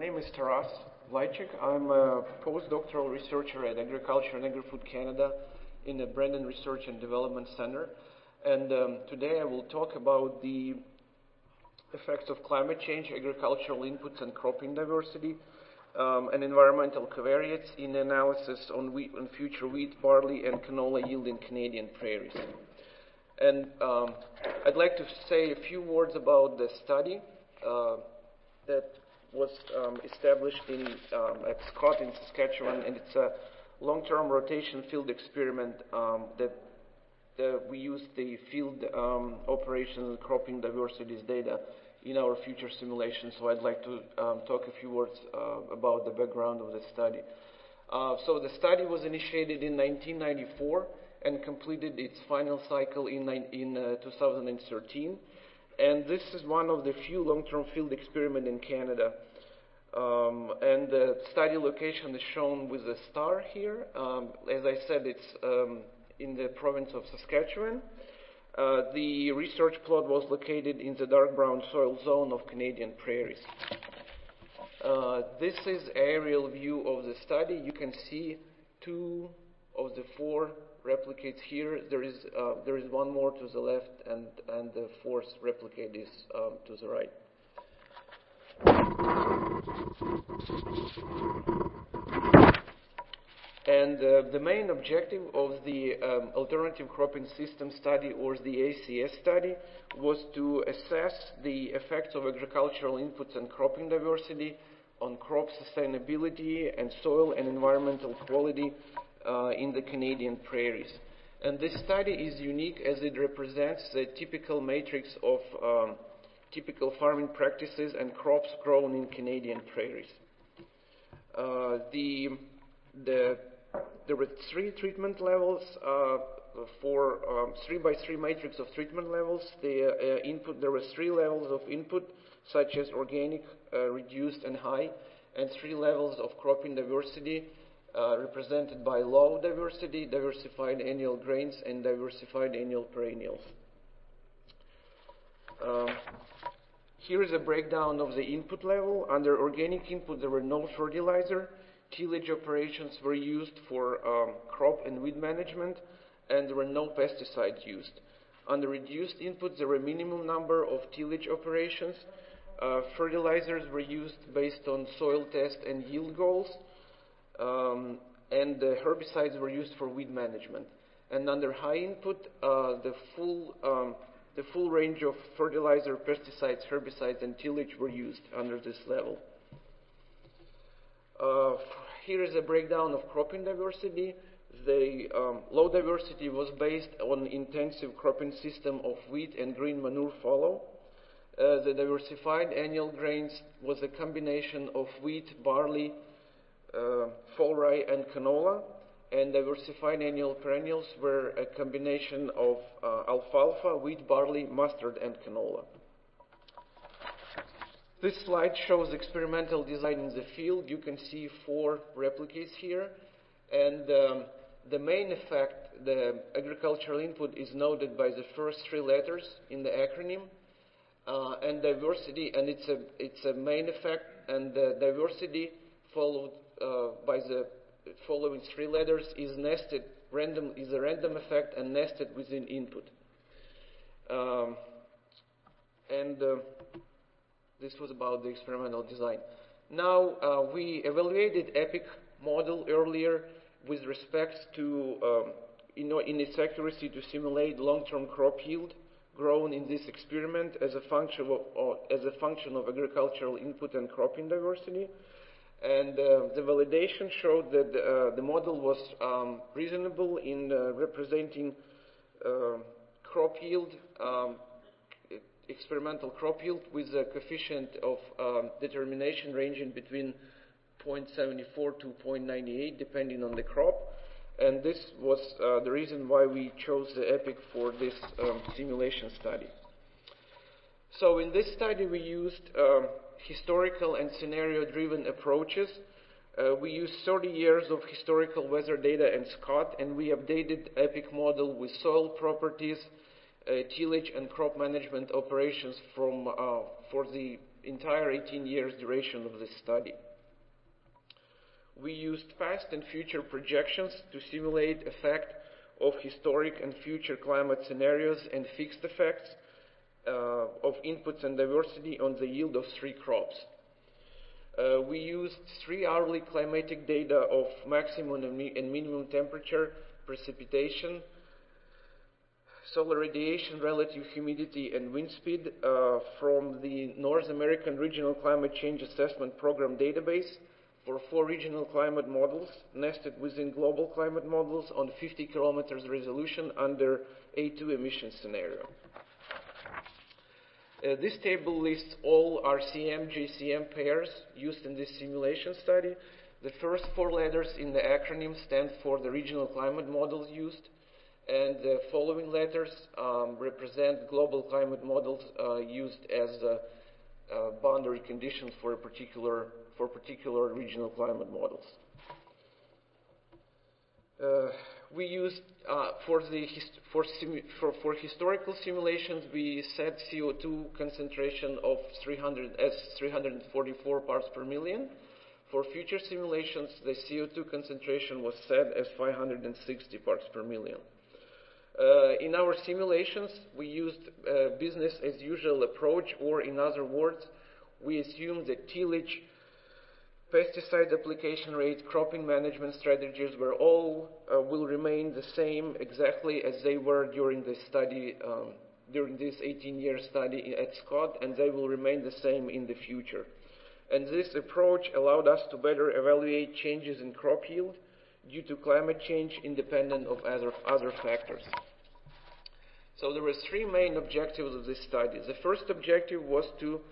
name is Taras Vlajcik. I'm a postdoctoral researcher at Agriculture and Agri-Food Canada in the Brandon Research and Development Center. And today I will talk about the effects of climate change, agricultural inputs and cropping diversity, and environmental covariates in analysis on future wheat, barley, and canola yield in Canadian prairies. And I'd like to say a few words about the study that was established at Scott in Saskatchewan, and it's a long-term rotation field experiment that we use the field operations and cropping diversities data in our future simulations. So I'd like to talk a few words about the background of the study. So the study was initiated in 1994 and completed its final cycle in 2013. And this is one of the few long-term field experiments in Canada. And the study location is shown with a star here. As I said, it's in the province of Saskatchewan. The research plot was located in the dark brown soil zone of Canadian prairies. This is an aerial view of the study. You can see two of the four replicates here. There is one more to the left, and the fourth replicate is to the right. And the main objective of the Alternative Cropping System study, or the ACS study, was to assess the effects of agricultural inputs and cropping diversity on crop sustainability and soil and environmental quality in the Canadian prairies. And this study is unique as it represents the typical matrix of typical farming practices and crops grown in Canadian prairies. There were three treatment levels for 3x3 matrix of treatment levels. There were three levels of input, such as organic, reduced, and high, and three levels of cropping diversity, represented by low diversity, diversified annual grains, and diversified annual perennials. Here is a breakdown of the input level. Under organic input, there were no fertilizer. Tillage operations were used for crop and weed management, and there were no pesticides used. Under reduced input, there were a minimum number of tillage operations. Fertilizers were used based on soil test and yield goals, and herbicides were used for weed management. And under high input, the full range of fertilizer, pesticides, herbicides, and tillage were used under this level. Here is a breakdown of cropping diversity. The low diversity was based on intensive cropping system of wheat and green manure fallow. The diversified annual grains was a combination of wheat, barley, fall rye, and canola. And diversified annual perennials were a combination of alfalfa, wheat, barley, mustard, and canola. This slide shows experimental design in the field. You can see four replicates here. And the main effect, the agricultural input, is noted by the first three letters in the acronym. And diversity, and it's a main effect, and the diversity followed by the following three letters is nested, is a random effect and nested within input. This was about the experimental design. Now, we evaluated EPIC model earlier with respect to, in its accuracy to simulate long-term crop yield grown in this experiment as a function of agricultural input and cropping diversity. And the validation showed that the model was reasonable in representing crop yield, experimental crop yield, with a coefficient of determination ranging between 0.74 to 0.98 depending on the crop. And this was the reason why we chose the EPIC for this simulation study. So in this study we used historical and scenario-driven approaches. We used 30 years of historical weather data and Scott, and we updated EPIC model with soil properties, tillage and crop management operations for the entire 18 years duration of this study. We used past and future projections to simulate effect of historic and future climate scenarios and fixed effects of inputs and diversity on the yield of 3 crops. We used 3 hourly climatic data of maximum and minimum temperature, precipitation, solar radiation, relative humidity, and wind speed from the North American Regional Climate Change Assessment Program database for 4 regional climate models nested within global climate models on 50 kilometers resolution under A2 emission scenario. This table lists all RCM-JCM pairs used in this simulation study. The first 4 letters in the acronym stand for the regional climate models used, and the following letters represent global climate models used as boundary conditions for particular regional climate models. We used for historical simulations, we set CO2 concentration of 344 parts per million. For future simulations, the CO2 concentration was set as 560 parts per million. In our simulations, we used a business as usual approach, or in other words, we assumed that tillage, pesticide application rate, cropping management strategies were all will remain the same exactly as they were during this study, during this 18-year study at Scott, and they will remain the same in the future. And this approach allowed us to better evaluate changes in crop yield due to climate change independent of other factors. So there were 3 main objectives of this study. The first objective was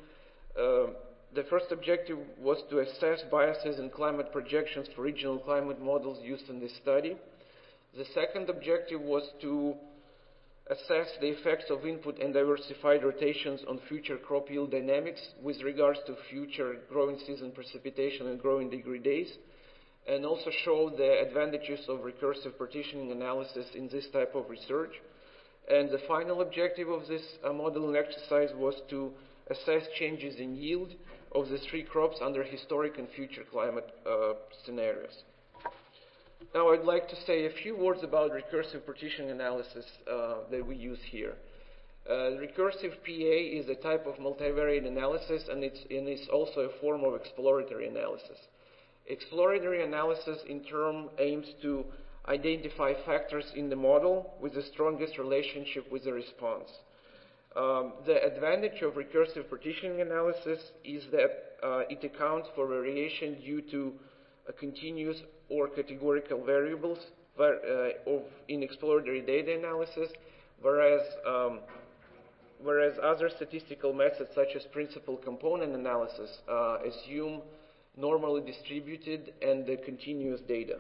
to assess biases in climate projections for regional climate models used in this study. The second objective was to assess the effects of input and diversified rotations on future crop yield dynamics with regards to future growing season precipitation and growing degree days, and also show the advantages of recursive partitioning analysis in this type of research. And the final objective of this modeling exercise was to assess changes in yield of the 3 crops under historic and future climate scenarios. Now I'd like to say a few words about recursive partitioning analysis that we use here. Recursive PA is a type of multivariate analysis, and it's also a form of exploratory analysis. Exploratory analysis in turn aims to identify factors in the model with the strongest relationship with the response. The advantage of recursive partitioning analysis is that it accounts for variation due to continuous or categorical variables in exploratory data analysis, whereas other statistical methods such as principal component analysis assume normally distributed and continuous data.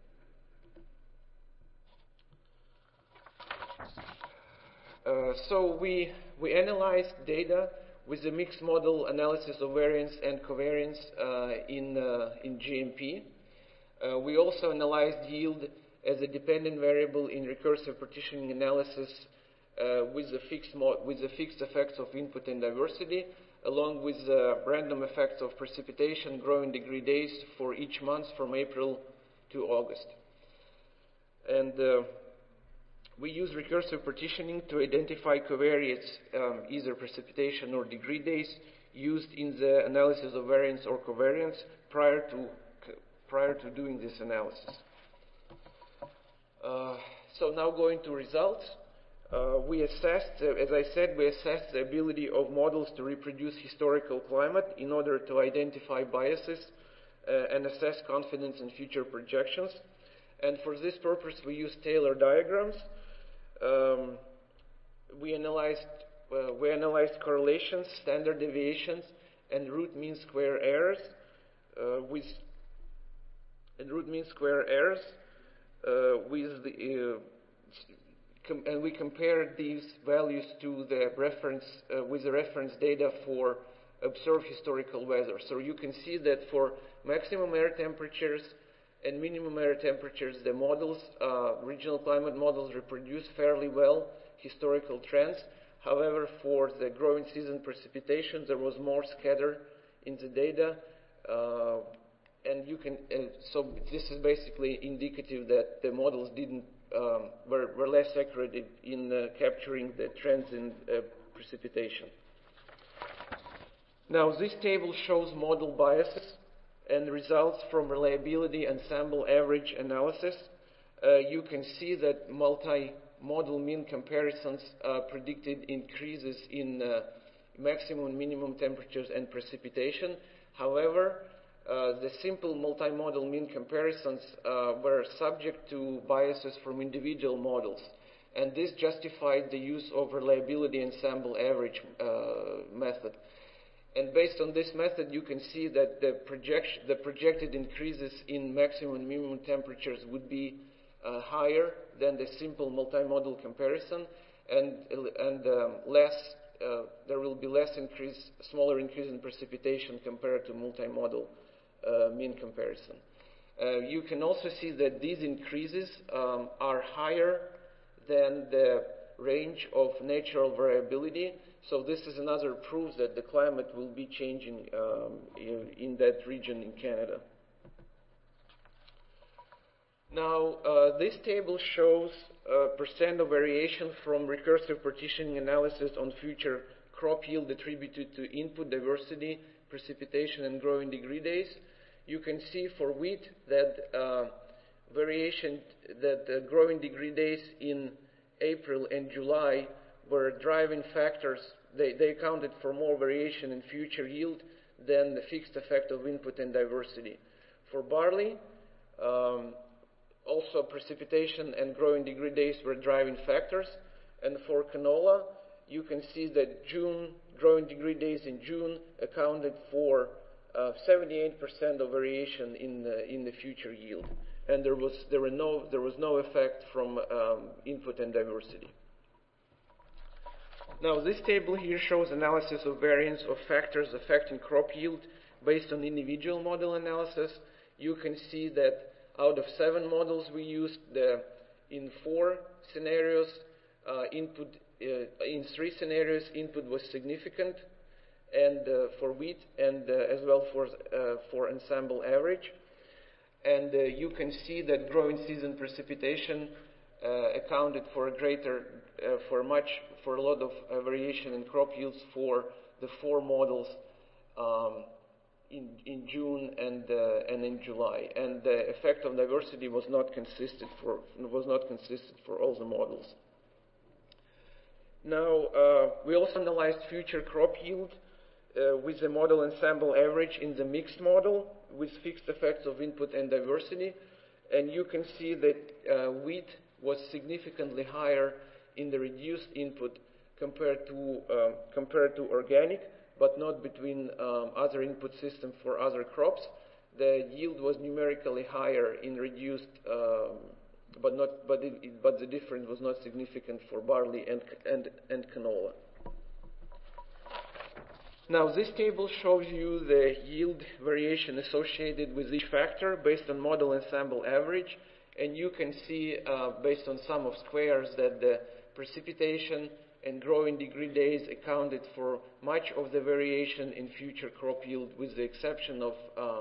So we analyzed data with a mixed model analysis of variance and covariance in GMP. We also analyzed yield as a dependent variable in recursive partitioning analysis with the fixed effects of input and diversity, along with the random effects of precipitation, growing degree days for each month from April to August. And we use recursive partitioning to identify covariates, either precipitation or degree days, used in the analysis of variance or covariance prior to doing this analysis. So now going to results. We assessed, as I said, we assessed the ability of models to reproduce historical climate in order to identify biases and assess confidence in future projections. And for this purpose, we used Taylor diagrams. We analyzed correlations, standard deviations, and root mean square errors and we compared these values to the reference with the reference data for observed historical weather. So you can see that for maximum air temperatures and minimum air temperatures, the models, regional climate models, reproduce fairly well historical trends. However, for the growing season precipitation, there was more scatter in the data, and you can. So this is basically indicative that the models were less accurate in capturing the trends in precipitation. Now, this table shows model biases and results from reliability and sample average analysis. You can see that multi-model mean comparisons predicted increases in maximum and minimum temperatures and precipitation. However, the simple multi-model mean comparisons were subject to biases from individual models, and this justified the use of reliability and sample average method. And based on this method, you can see that the projected increases in maximum and minimum temperatures would be higher than the simple multimodal comparison, and there will be smaller increase in precipitation compared to multimodal mean comparison. You can also see that these increases are higher than the range of natural variability. So this is another proof that the climate will be changing in that region in Canada. Now, this table shows percent of variation from recursive partitioning analysis on future crop yield attributed to input diversity, precipitation, and growing degree days. You can see for wheat that growing degree days in April and July were driving factors. They accounted for more variation in future yield than the fixed effect of input and diversity. For barley, also precipitation and growing degree days were driving factors. And for canola, you can see that growing degree days in June accounted for 78% of variation in the future yield, and there was no effect from input and diversity. Now, this table here shows analysis of variance of factors affecting crop yield based on individual model analysis. You can see that out of 7 models we used, in 4 scenarios, in 3 scenarios, input was significant, and for wheat, and as well for ensemble average. And you can see that growing season precipitation accounted for a lot of variation in crop yields for the 4 models in June and in July, and the effect of diversity was not consistent for all the models. Now, we also analyzed future crop yield with the model ensemble average in the mixed model with fixed effects of input and diversity, and you can see that wheat was significantly higher in the reduced input compared to organic, but not between other input systems for other crops. The yield was numerically higher in reduced, but the difference was not significant for barley and canola. Now, this table shows you the yield variation associated with each factor based on model ensemble average, and you can see based on sum of squares that the precipitation and growing degree days accounted for much of the variation in future crop yield, with the exception of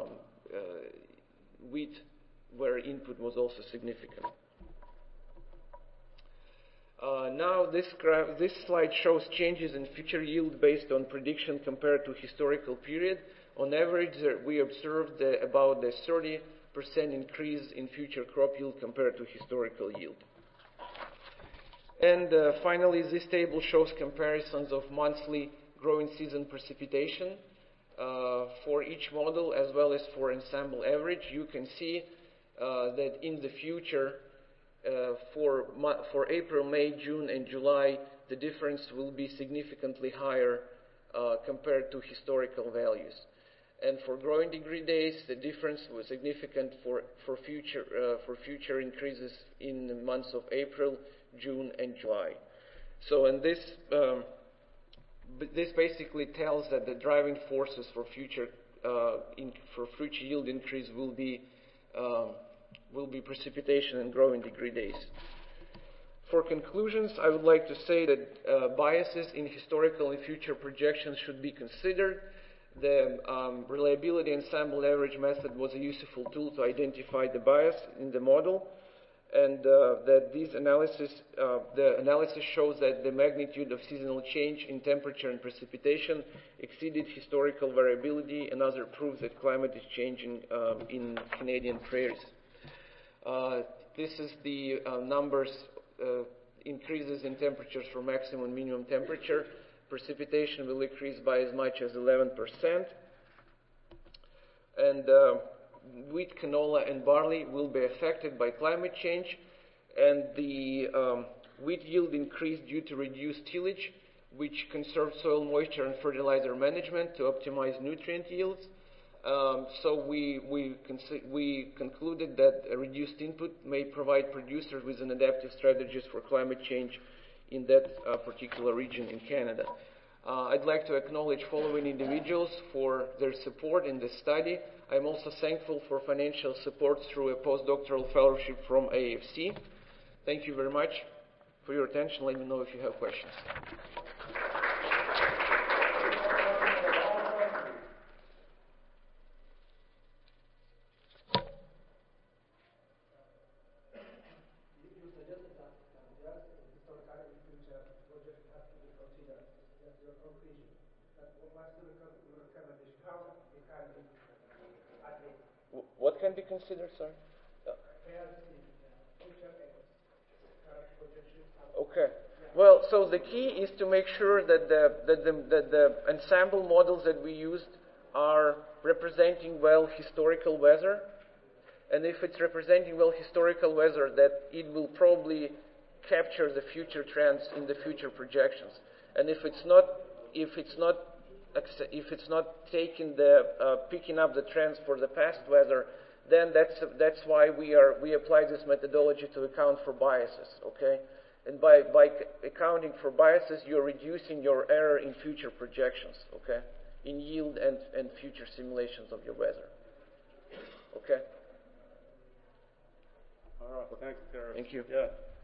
wheat, where input was also significant. Now this slide shows changes in future yield based on prediction compared to historical period. On average, we observed about a 30% increase in future crop yield compared to historical yield. And finally, this table shows comparisons of monthly growing season precipitation for each model as well as for ensemble average. You can see that in the future, for April, May, June, and July, the difference will be significantly higher compared to historical values. And for growing degree days, the difference was significant for future increases in the months of April, June, and July. So, and this basically tells that the driving forces for future yield increase will be precipitation and growing degree days. For conclusions, I would like to say that biases in historical and future projections should be considered. The reliability ensemble average method was a useful tool to identify the bias in the model, and that the analysis shows that the magnitude of seasonal change in temperature and precipitation exceeded historical variability, and other proves that climate is changing in Canadian prairies. This is the numbers, increases in temperatures for maximum and minimum temperature. Precipitation will increase by as much as 11%. And wheat, canola, and barley will be affected by climate change. And the wheat yield increased due to reduced tillage, which conserves soil moisture and fertilizer management to optimize nutrient yields. So we concluded that a reduced input may provide producers with an adaptive strategies for climate change in that particular region in Canada. I'd like to acknowledge following individuals for their support in this study. I'm also thankful for financial support through a postdoctoral fellowship from AFC. Thank you very much for your attention. Let me know if you have questions. What can be considered, sir? Okay. Well, so the key is to make sure that the ensemble models that we used are representing well historical weather. And if it's representing well historical weather, that it will probably capture the future trends in the future projections. And if it's not picking up the trends for the past weather, then that's why we apply this methodology to account for biases. Okay, and by accounting for biases, you're reducing your error in future projections. Okay, in yield and future simulations of your weather. Okay. All right. Well, thanks, Gareth. Thank you. Yeah.